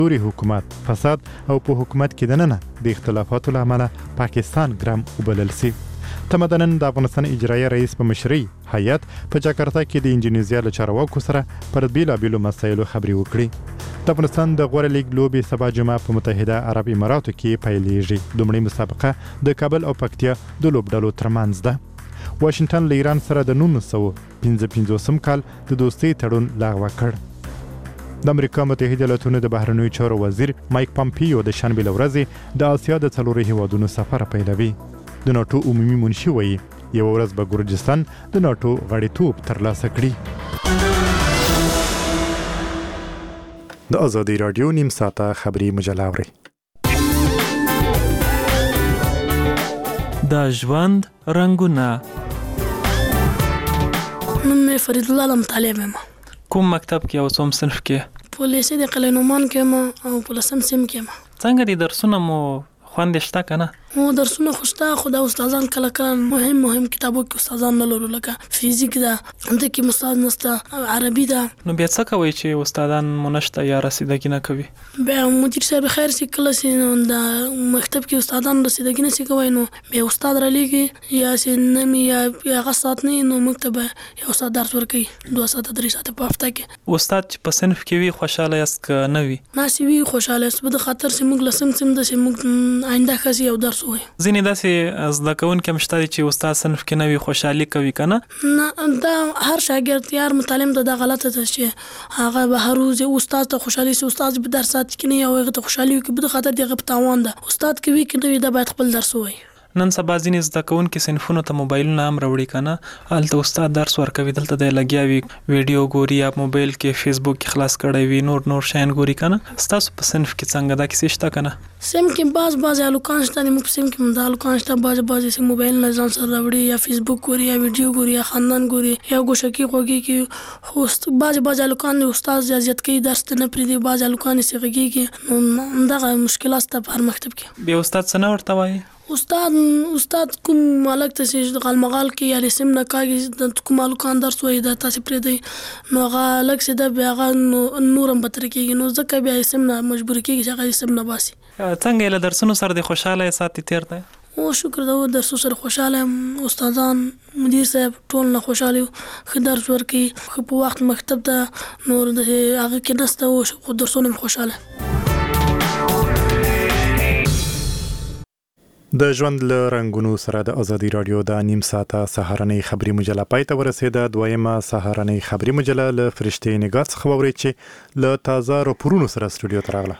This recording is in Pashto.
دوري حکومت فساد او په حکومت کې دننه د اختلافاتو له امله پاکستان ګرام وبلل سي. تمدنن د افغانستان اجرایي رئیس په مشرۍ هیئت په جاکرتا کې د انډونیزیا له چارواکو سره پر بیلابیلو مسایلو خبرې وکړي. د افغانستان د غوره لیګ لوبې سبا جمعه په متحده عرب اماراتو کې پیلېږي. لومړۍ مسابقه د کابل او پکتیا د لوبډلو ترمنځ ده. واشنگټن له ایران سره د 1955 کال د دوستۍ تړون لغوه کړ. د امریکا متحده ایالاتونو د بهرنیو چارو وزیر مایک پامپیو د شنبې له ورځې د آسیا د څلورو هیوادونو سفر پیلوي. د ناټو عمومي منشي وایي یوه ورځ به ګورجستان د ناټو غړیتوب ترلاسه کړي. د ازادي راډیو نیم ساعته خبري مجله اورئ. د ژوند رنګونه. نوم مې فرید الله علم طالب یم. کوم مکتب کې او څوم صنف کې؟ په لیسې د قلعه‌نومان کې یم او په لسم سیم کې یم. څنګه دي درسونه مو خوند شته کنه؟ درسونه خوشته خو د استادان کله کله مهم کتابو کې استادان نه لرو، لکه فزیک ده انده کې استاد نشته، عربي ده. نو بیا څه کوي چې استادان مو نشته یا رسیدګي نه کوي؟ بیا مدیر صاحب خیر سي کله سي د مکتب کې استادان رسیدګي نه سي کوي، نو بیا استاد را لېږي یا سي نمي یا هغه ساعت نه نو مکتب یا استاد درس ورکوي 2 ساعته 3 ساعته په هفته کې. استاد چې په صنف کې وي خوشاله یاست که نه وي؟ ناسي وي خوشاله یاست، په خاطر سي موږ لسم سم د سي موږ آینده خسي او درس وي. ځینې داسې زده کوونکي هم شته چې استاد صنف کې نه وي خوشحالي کوي که نه؟ نه، دا هر شاګرد یا هر متعلم ته دا غلطه ده چې هغه به هر روز استاد ته خوشحالي سي. استاد به درس ساعت کې نه هغه ته خوشحالي وي، په خاطر دغه په تاوان ده. استاد کوي کې نه وي دا باید خپل درس وایي. نن سبا ځینې زده کوونکي صنفونو ته موبایلونه هم راوړي که نه؟ هلته استاد درس ورکوي، دلته دی لګیا وي ویډیو ګوري یا موبایل کې فیسبوک کې خلاص کړی وي نور شیان ګوري که نه؟ ستاسو په صنف کې څنګه دا کیسې شته که نه؟ سیم کې بعض هلکان شته، موږ په سیم کې هم دا هلکان شته، بعض چې موبایل نه ځان سره راوړي یا فیسبوک ګوري یا ویډیو ګوري یا خاندان ګوري یا ګوشکي غوږی کې. خو بعض هلکان استاد زیات کوي درس ته نه پرېږدي، بعض هلکان یې غږېږي. نو همدغه مشکلات شته په هر مکتب کې. بیا استاد څه نه ورته وایي؟ استاد کوم مالک ته چې غالمغال کې یا رسم نه کاږي د کوم هلکان درس وایي دا تاسې پرېږدئ، نو هغه هلک چې ده بیا هغه نور هم بدتره کېږي، نو ځکه بیا رسم نه مجبور کېږي چې هغه رسم نه باسي. څنګه یې له درسونو سره د خوشحاله یې ساتي تېر دی؟ او شکر ده درسو سره خوشحاله یم، استادان مدیر صاحب ټول نه خوشحاله یو، ښه درس ورکوي، ښه په وخت مکتب ته نور هغه کې نسته خو درسونه هم خوشحاله. د ژوند له رنګونو سره د ازادي راډیو د نیم ساعته سهارنۍ خبري مجله پای ته ورسېده. دویمه سهارنۍ خبري مجله له فرشتې نګاه څخه واورئ چې له تازه راپورونو سره سټوډیو ته راغله.